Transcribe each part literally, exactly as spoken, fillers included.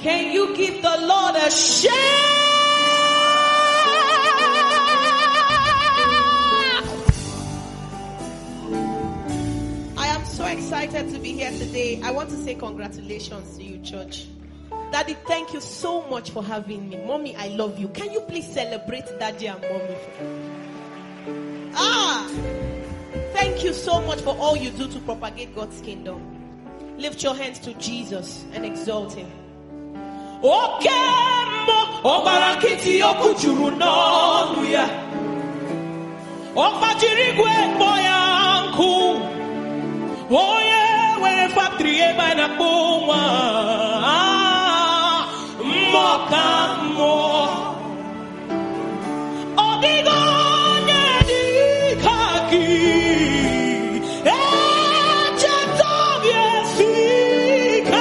Can you give the Lord a shout? I am so excited to be here today. I want to say congratulations to you, church. Daddy, thank you so much for having me. Mommy, I love you. Can you please celebrate Daddy and Mommy? Ah! Thank you so much for all you do to propagate God's kingdom. Lift your hands to Jesus and exalt him. Obarakiti okujuru n'ọnụ ya. Ọgbajiri igwe mbọ ya nkụ. Onye nwere factory ebe a na-akpọ nwa. Mmụọ ka mmụọ. Ọ dịghị onye dị ka gị. Echeta obi esi ike.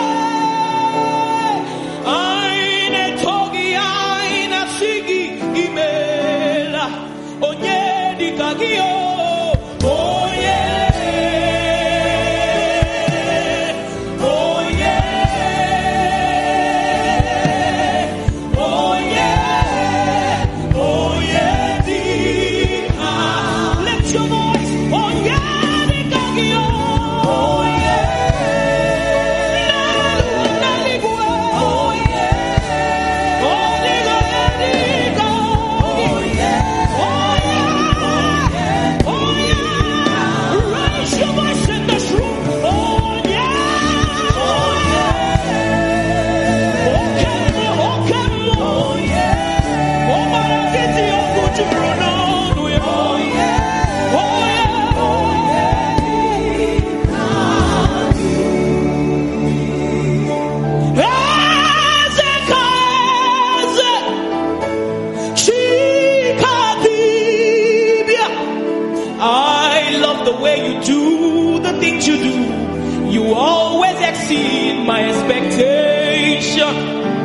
My expectation.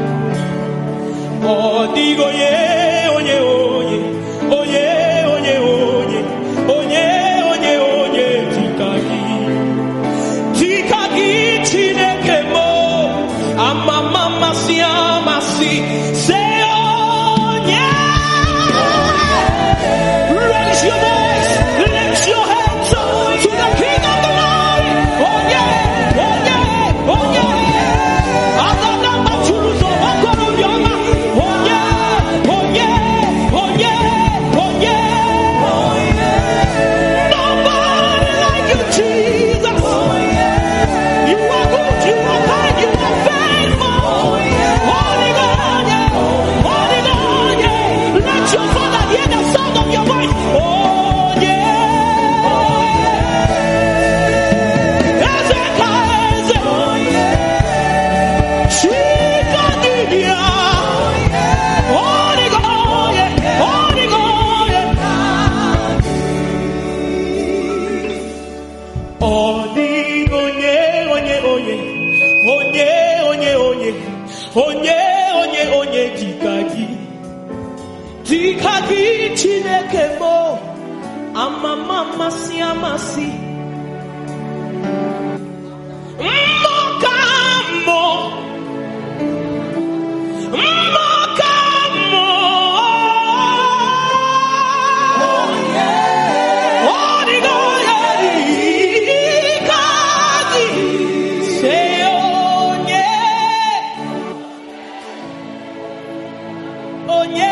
Oh, digo yeah, oh yeah, oh yeah, oh yeah, oh yeah, oh yeah, oh yeah, oh yeah, oh yeah, tikagi, tikagi, chineke mo, ama mama si ama si, say oh yeah, raise your voice, lift your hands up to the King of Glory. Oh yeah, oh yeah, oh yeah. Tikagi chineke mo, ama mama si ama si. Mokamo, mokamo. Oh yeah, oh digo yeah, tikagi. Say oh yeah, oh yeah.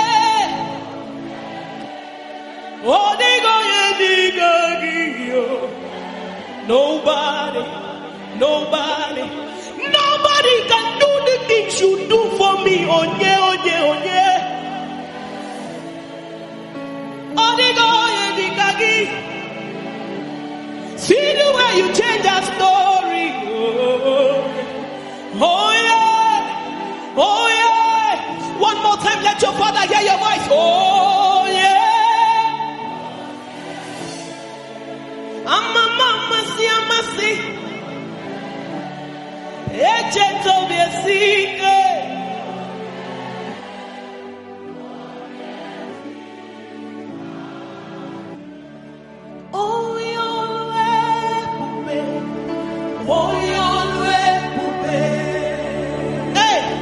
Nobody, nobody, nobody can do the things you do for me. Oh yeah, oh yeah, oh yeah. Odigo Yedikagi. See the way you change our story. Oh, oh yeah, oh yeah. One more time, let your father hear your voice. Oh yeah. Ama mama si ama si, echeta obi esi ike. Oh yolwe, oh yolwe, hey.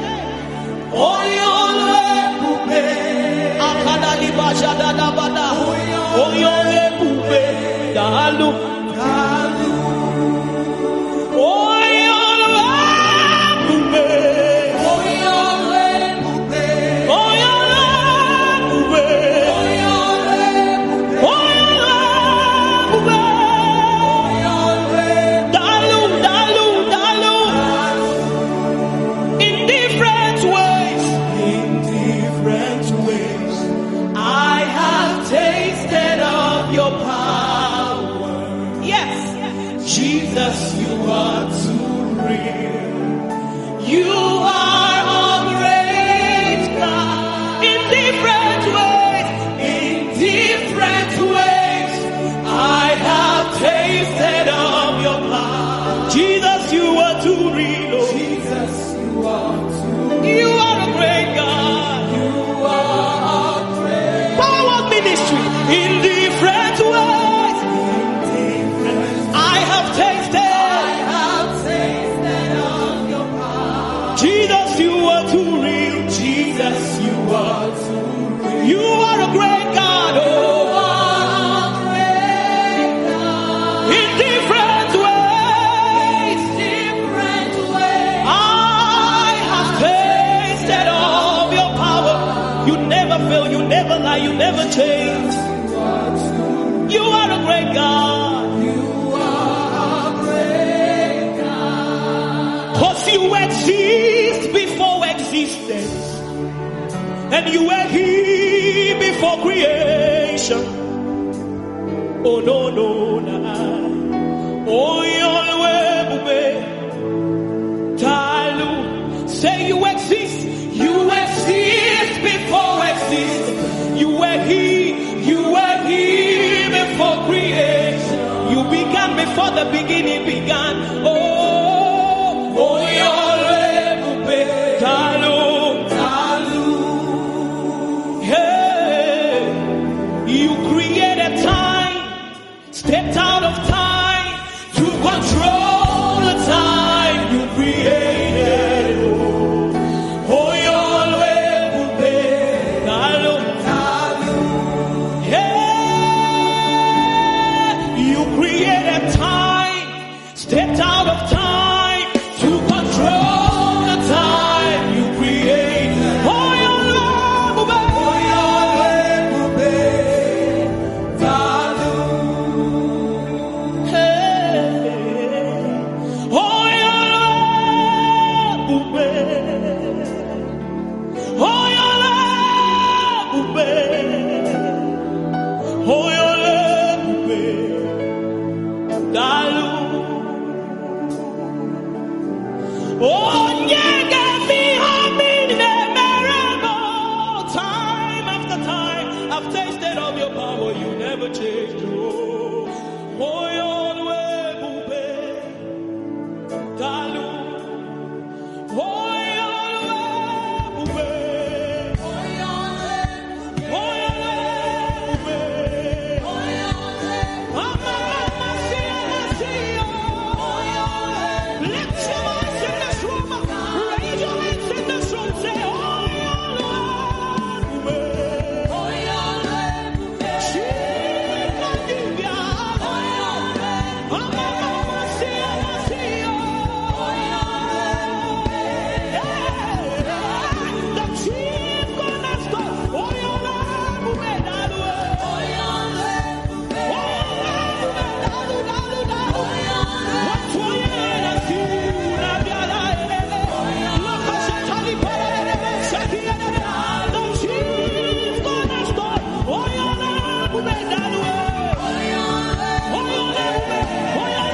Oh,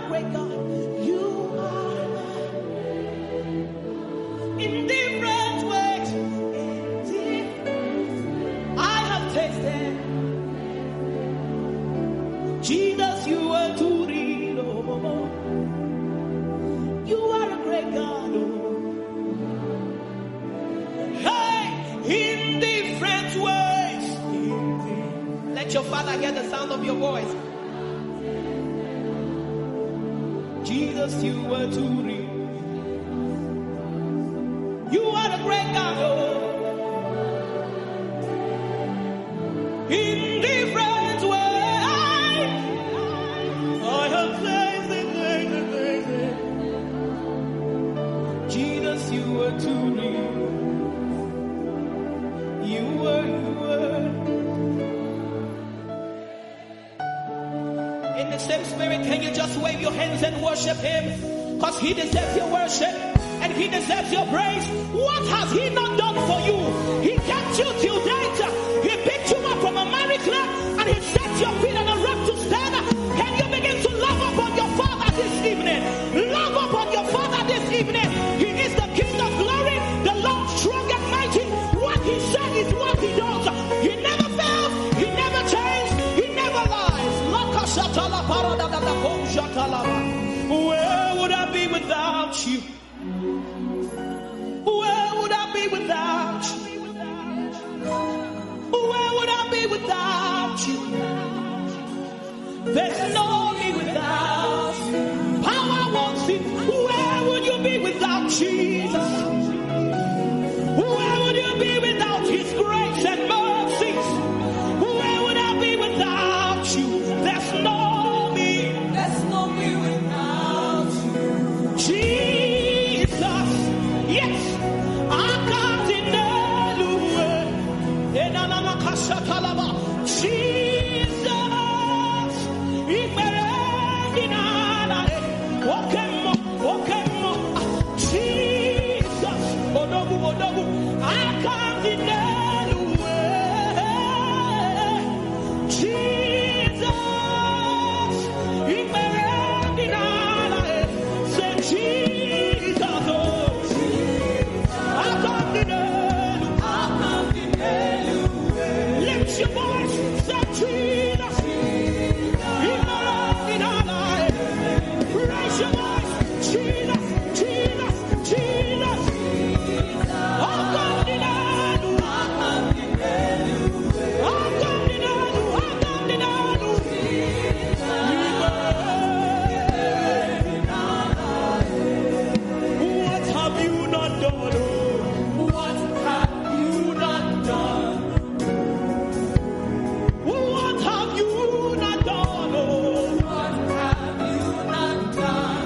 a great God. You are in different ways. In different, I have tasted. Jesus, you are too real. Oh, you are a great God. Oh. Hey, in different ways. Let your Father hear the sound of your voice. Jesus, you were too real. You are a great God. Oh. In different ways, I have tasted, tasted, tasted. Jesus, you were too real. You were, you were. In the same spirit, can you just wave your hands and worship him? Because he deserves your worship and he deserves your praise. What has he not done for you? He kept you till date. He picked you up from a married club and he set your feet on a rock to stand. Can you begin to love upon your Father this evening? Love upon your Father this evening. He is the King of glory, the Lord strong and mighty. What he said is what he does. He never fails, he never changes, he never lies. Where would I be without you? Where would I be without you? Where would I be without you? There's no me without you. Power wants it. Where would you be without Jesus? Where would you be without his grace and mercies? Where would I be without you? There's no me. There's no me without you. Jesus. Yes. I got in the Jesus. Jesus. Odogu, odogu. I can't deny the way. Jesus. Say Jesus. Oh. I can't deny. I can't deny. Lift your voice. Say Jesus. Raise your voice. Jesus. Jesus. Jesus. Oh, God, deny. I can't deny. I can't deny. I can't deny. What have you not done? What have you not done? What have you not done? What have you not done?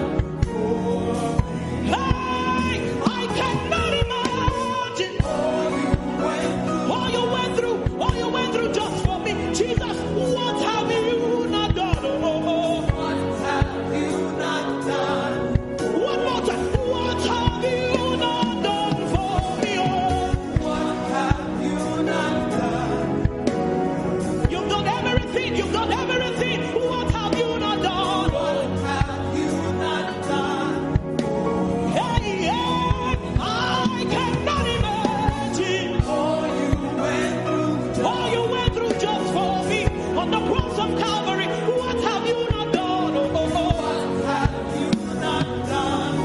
Hey, I cannot imagine all you went through, all you went through just for me. Jesus, what have you not done? What have you not done? One more time. What have you not done for me? What have you not done? You've done everything. You've done everything. What have you not done? What have you not done? Hey, yeah, I cannot imagine all you went through. All you went through just for me on the cross of Calvary. What have you not done? Oh, oh, oh. What have you not done?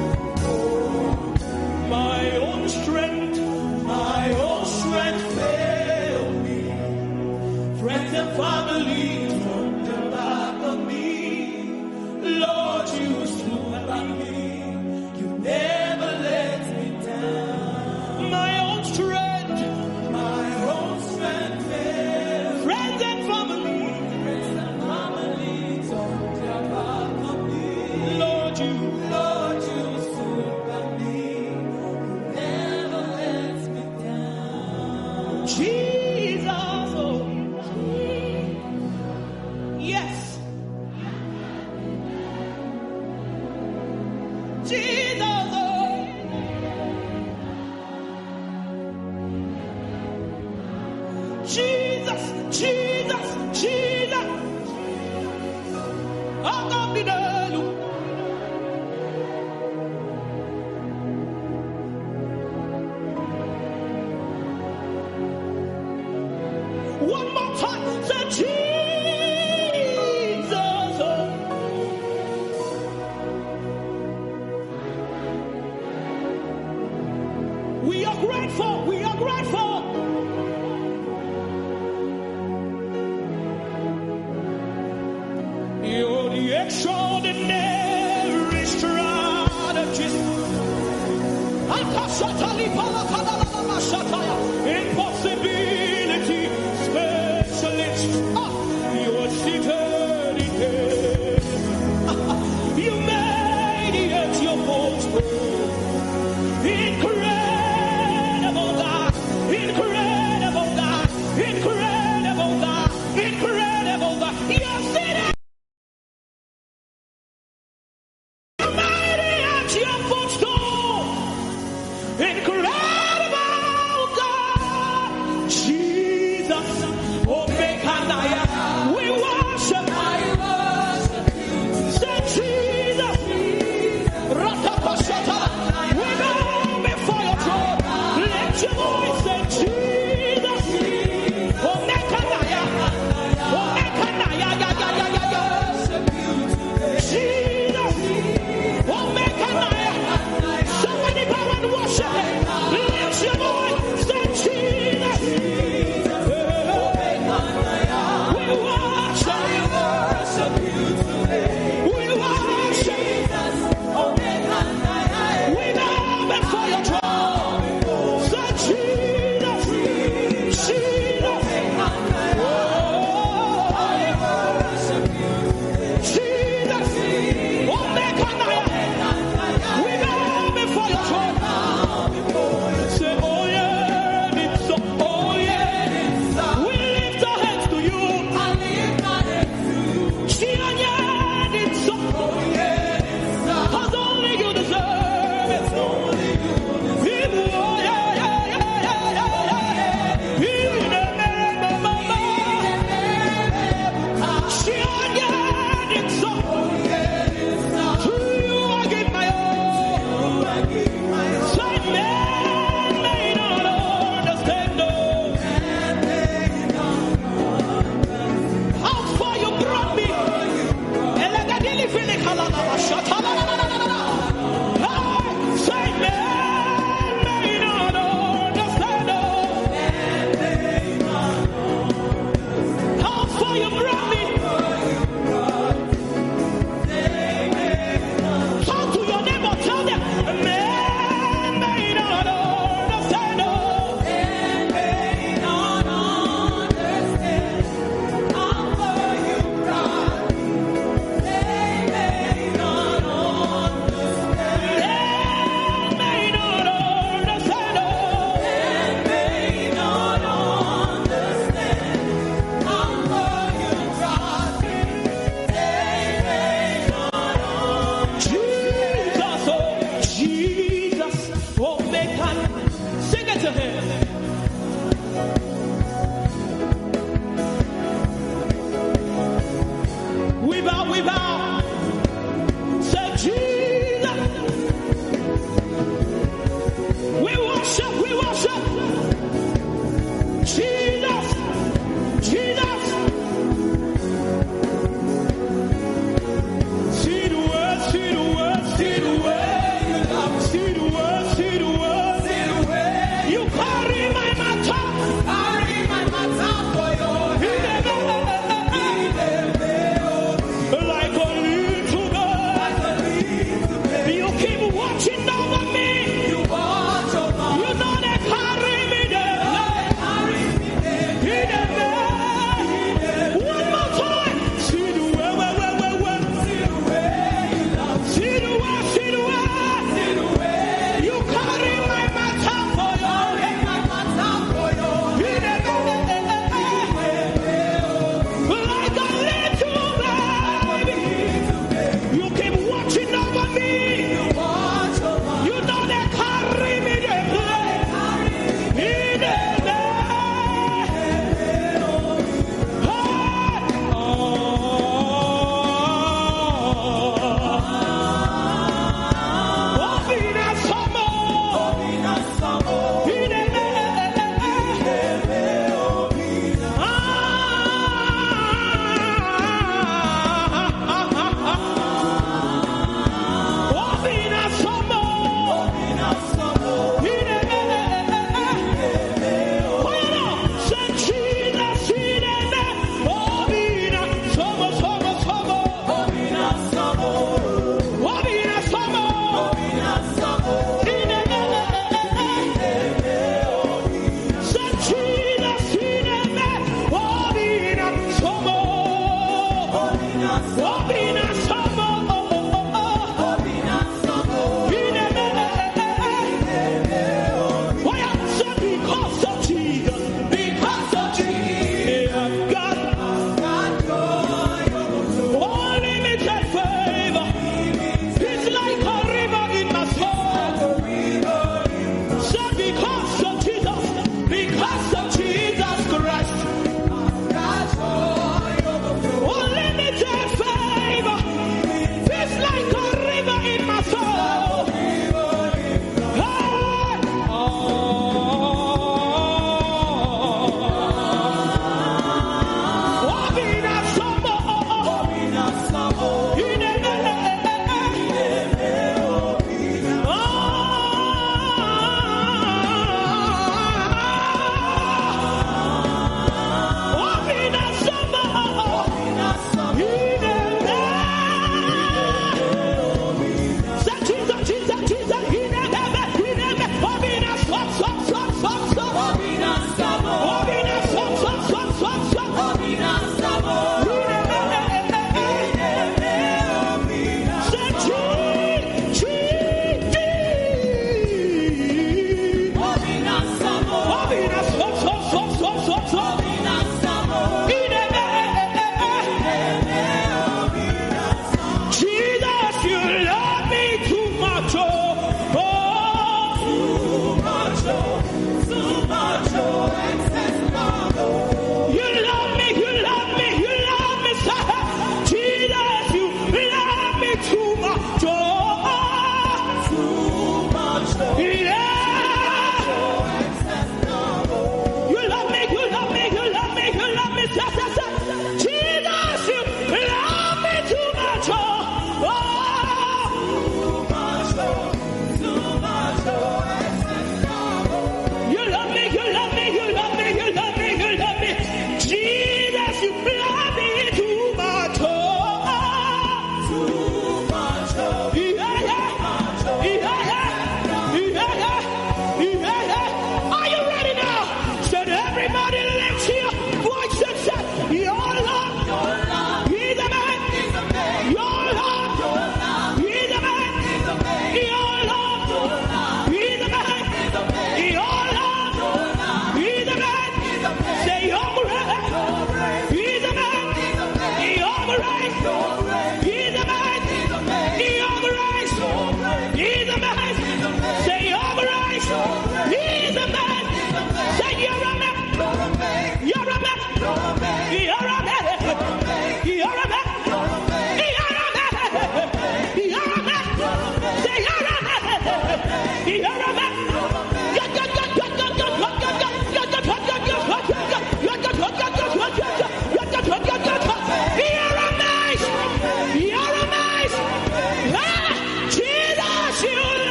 My own strength, my own strength failed me. Friends and family turned their back on me. Lord, you stood by me. You never let me down. My own strength, my own strength failed. Friends and family, friends and family turned their back on me. Lord, you, Lord, you stood by me. You never let me down. Jesus, oh, yes. Jesus, oh. Jesus, Jesus, Jesus. Oh, God, be the Lord. extraordinary strategist. Impossibility specialist. Ah, you're seated in heaven. You made it your boast. Incredible God, incredible God, incredible God, incredible God. You're seated. Mighty at your footstool. Incredible God, Jesus. Omekanaya.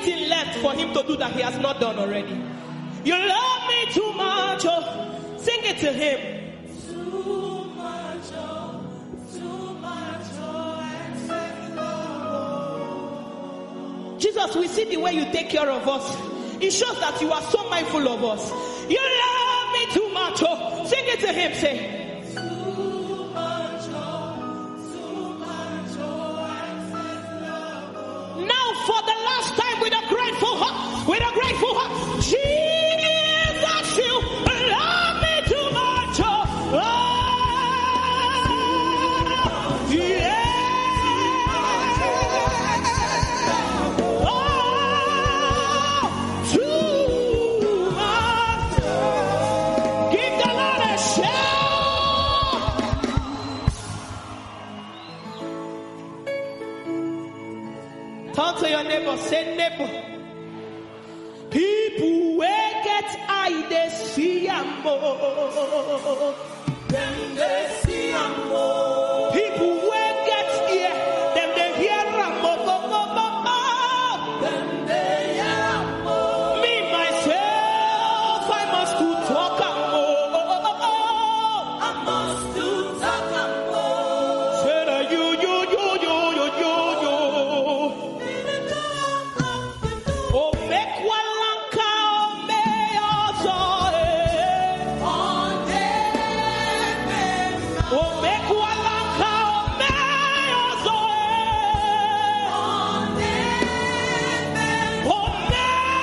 anything left for him to do that he has not done already. You love me too much, oh. Sing it to him. Too much, oh, too much, oh, excess love. Jesus, we see the way you take care of us. It shows that you are so mindful of us. You love me too much, oh. Sing it to him, say. For the last time, with a grateful heart, with a grateful heart, Jesus, you love me too much. Oh, yeah. Oh, too much. Give the Lord a shout. Turn to your neighbor, say neighbor. People will get eye, they see am more. Then they see am more. People will get ear, then they hear am more. Then they hear am more. Me myself, I must to talk am more. I must to talk am more. Say that you, you, you, you, you, you, you. Oh, make one lanka, me also, eh. Oh, make one lanka, me also, eh. Oh, me,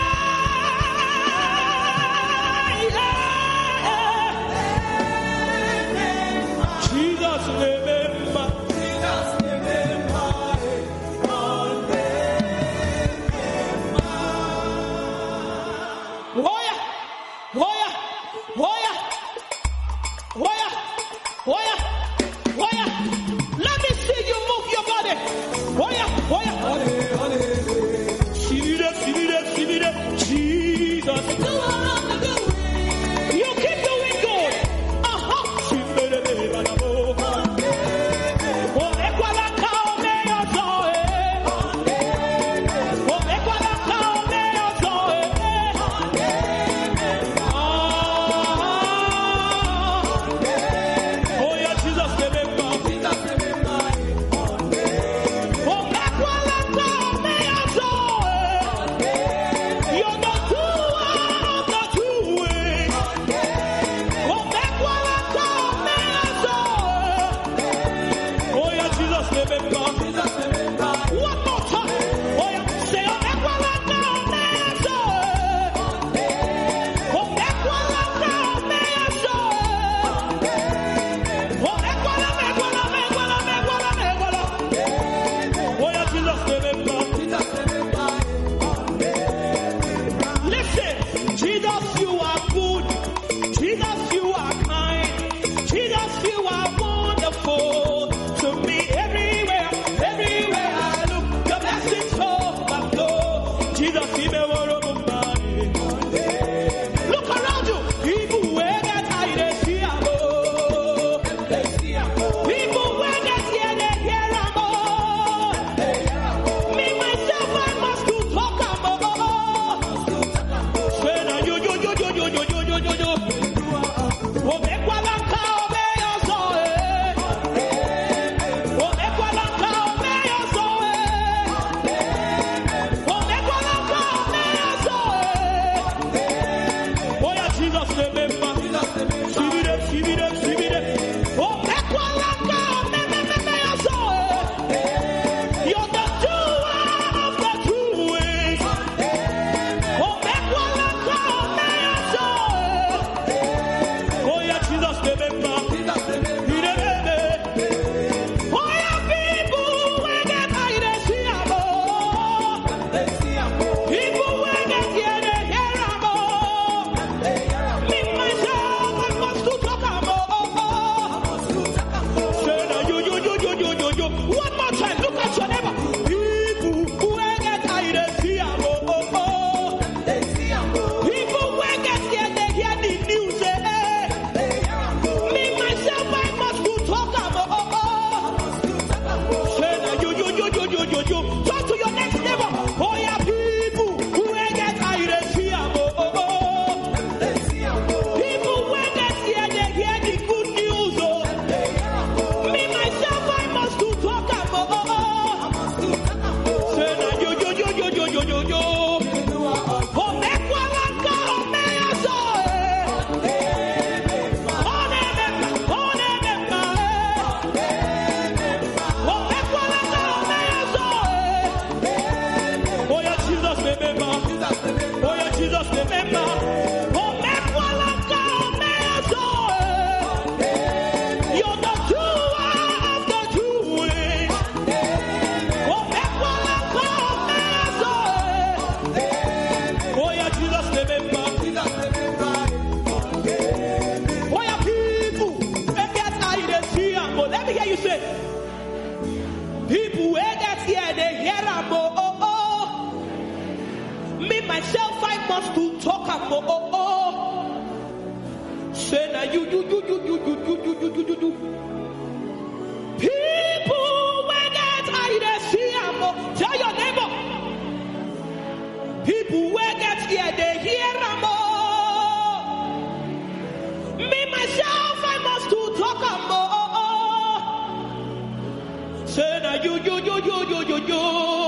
Jesus, remember. Jesus, remember. Warrior, warrior, warrior, warrior, warrior, warrior. Let me see you move your body. Warrior, warrior. See that, see that, see that. Jesus. You keep doing good. Uh-huh. Oh, equalaka, me also, eh. Oh, equalaka, me also, eh. Oh, yeah, Jesus, remember. Oh, equalaka, me also, eh. You don't do Jesus, remember. Oh, make one of God, you're the doer of the doing. Oh, make one of God, oh, yeah, Jesus, remember. Oh, yeah, people, let me hear you say, people where that's here, they hear them, oh, oh, oh. Me, myself, I must to talk about, oh, oh. Say now, you, you, you, you, you, you, you, you, you, you, you. People where that's here, they see them, oh. Tell your neighbor. People where that's here, they hear them, oh. Me, myself, I must to talk about, oh, oh. Say now you, you, you, you, you, you, you.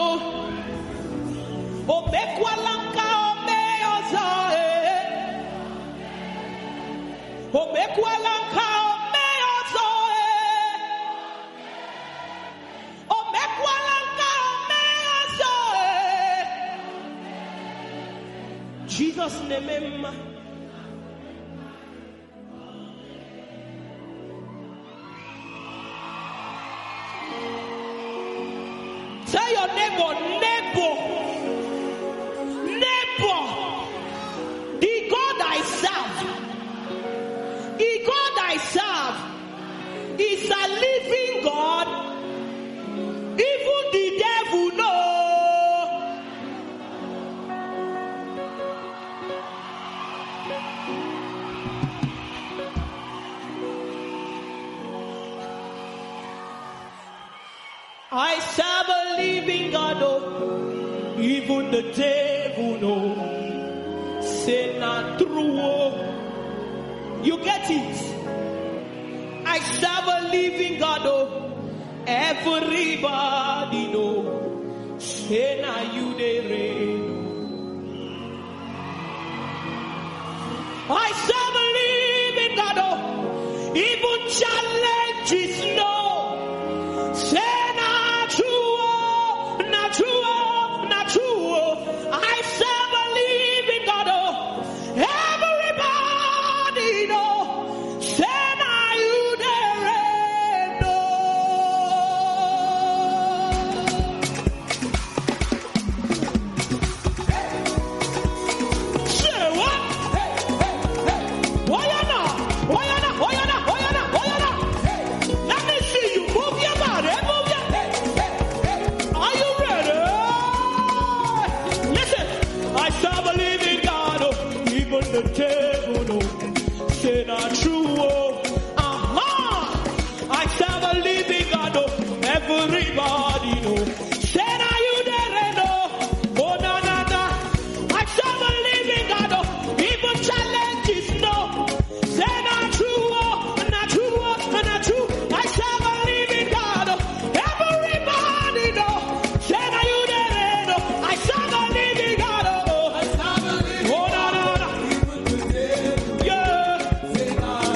Oh, make one lanka, oh, me, oh, say. Oh, make one lanka, oh, me, oh, say. Oh, make one lanka, oh, me, oh, say. Jesus name. Tell your neighbor, neighbor, neighbor, the God I serve, the God I serve is a living God. Even the devil knows. I serve a living God, oh, even the devil knows. Say not true, oh. You get it? I serve a living God, oh, everybody know. Say not you the rain. I serve a living God, oh, even challenges know. Say the devil know. Say not true, oh. Aha! I serve a living God, oh. Everybody know. Say now you there know. Oh na na na. I serve a living God, oh. Even challenges know. Say not true, oh. Not true, oh. Not true. I serve a living God, oh. Everybody know. Say now you there know. I serve a living God, oh. I serve a living God. Oh na na na. Yeah.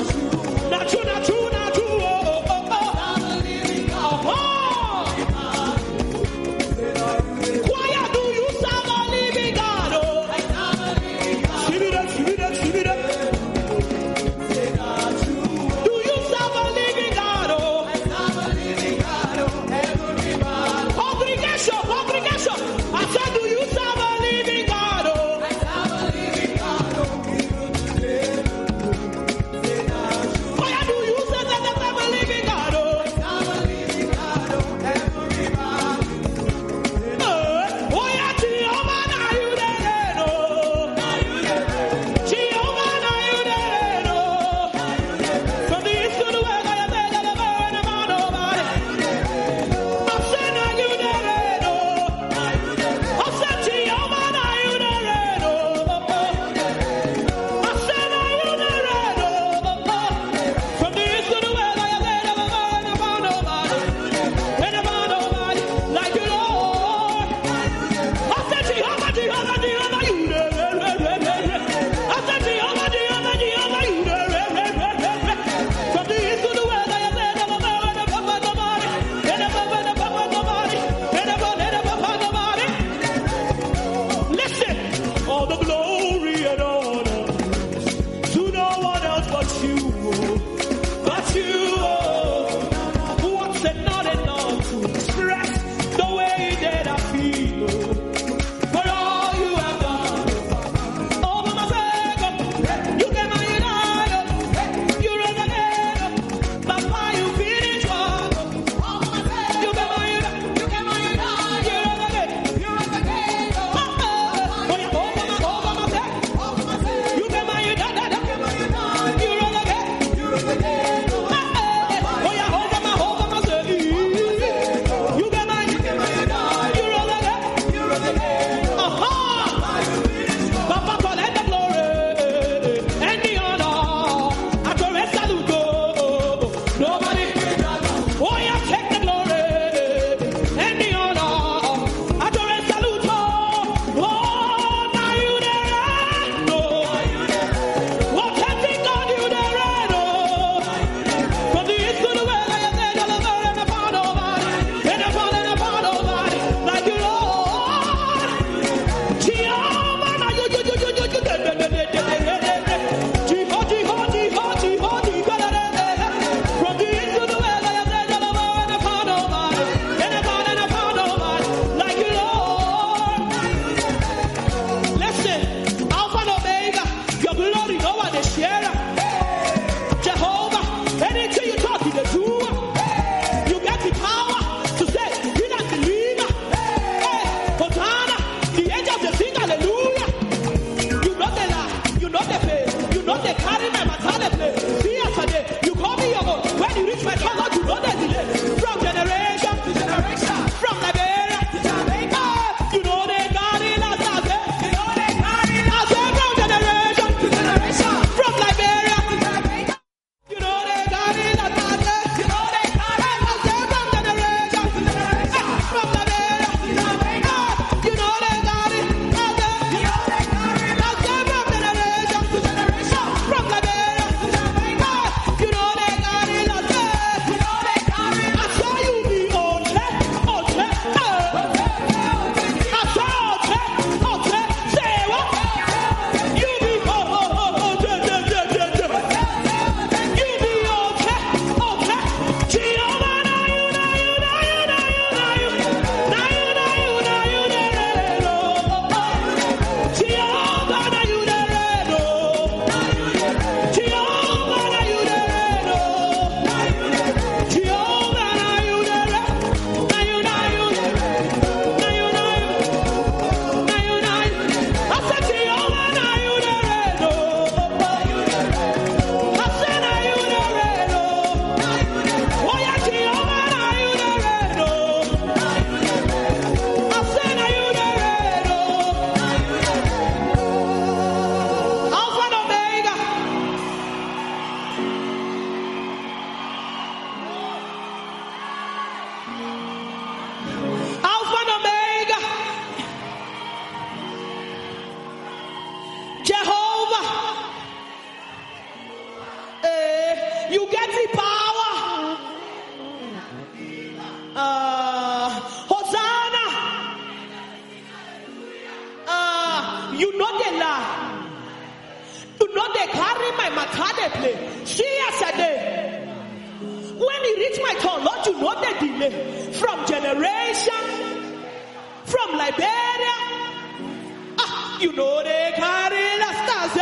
carry my Makade play. See yesterday. When it reach my turn, Lord, you know the delay. From generation, from Liberia. Ah, you know they carry the stars.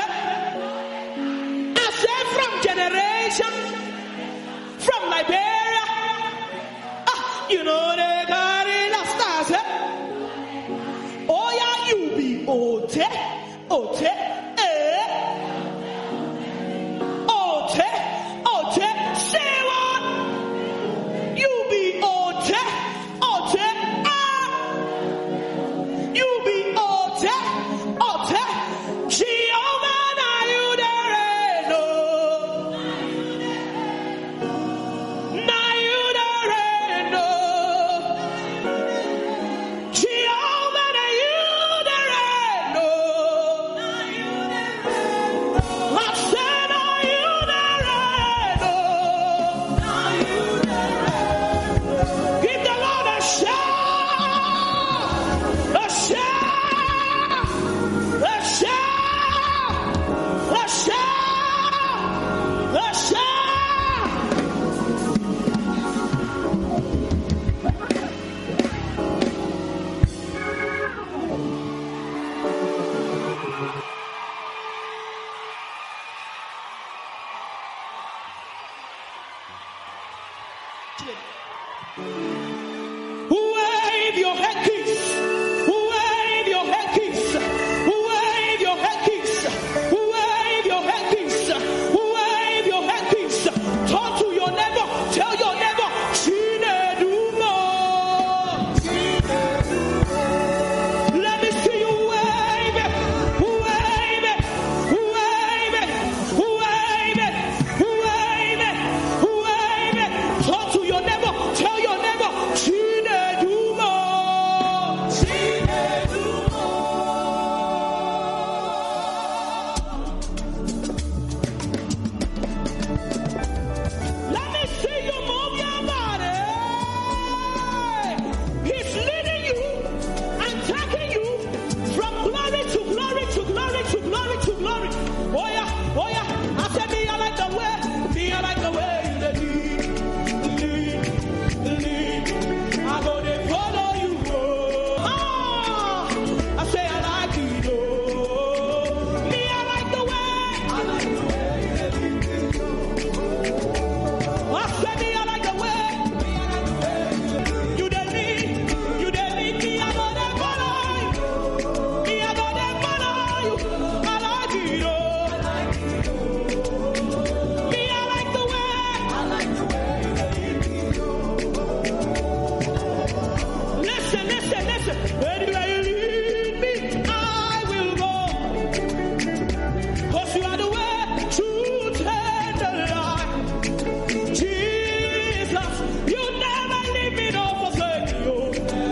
I said from generation, from Liberia. Ah, you know they carry the stars. Oh yeah, you be Ote, Ote, eh. Ote, Ote, say what? You be Ote, Ote, ah. You be Ote, Ote. Jehovah, now you there, no. Now you there, no. Jehovah, now you there, no. I said, now you there, no. Give the Lord a shout, a shout, a shout, a shout, a shout. Wave your hankies. Wave your hankies. Wave your hankies. Wave your hankies. Wave your hankies. Talk to your neighbor. Tell your neighbor. Chinedumo. Let me see you wave it. Wave it. Wave it. Wave it. Wave it. Wave it. Talk to your neighbor. Tell your neighbor. Chinedumo. Chinedumo. Let me see you move your body. He's leading you and taking you from glory to glory to glory to glory to glory. Oh yeah, oh yeah. I said me, I like the way. Me, I like the way you dey lead, lead, lead. I go to follow you. Oh, ah. I say I like it. Oh, me, I like the way. I like the way you dey lead. I say me, I like the way. Me, I like the way you dey lead. You dey lead me. I go to follow you. Me, I go to follow you. I like it. Oh, me, I like the way. I like the way you dey lead. Listen, listen, listen. Anywhere you lead me, I will go. 'Cause you are the way, truth, and the life. Jesus, you never leave me nor forsake me. Oh.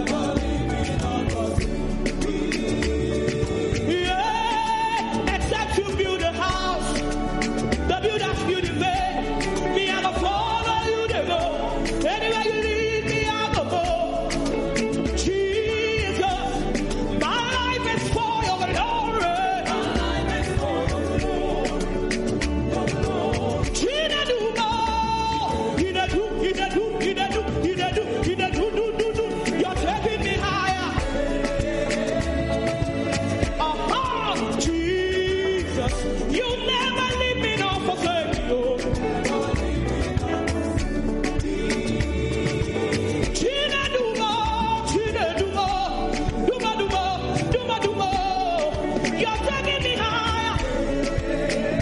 Yeah, except you build a house, the builders build it vain. Me, I go follow you, they go. Anywhere you lead me, I go go. Jesus, my life is for your glory. Chinedumo. Chinedu, chinedu, chinedu, chinedu, chinedu, do, do, do. You're taking me higher. Aha, Jesus, you never leave me nor forsake me. Oh. Chinedumo, chinedumo, dumo, dumo, dumo, dumo. You're taking me higher.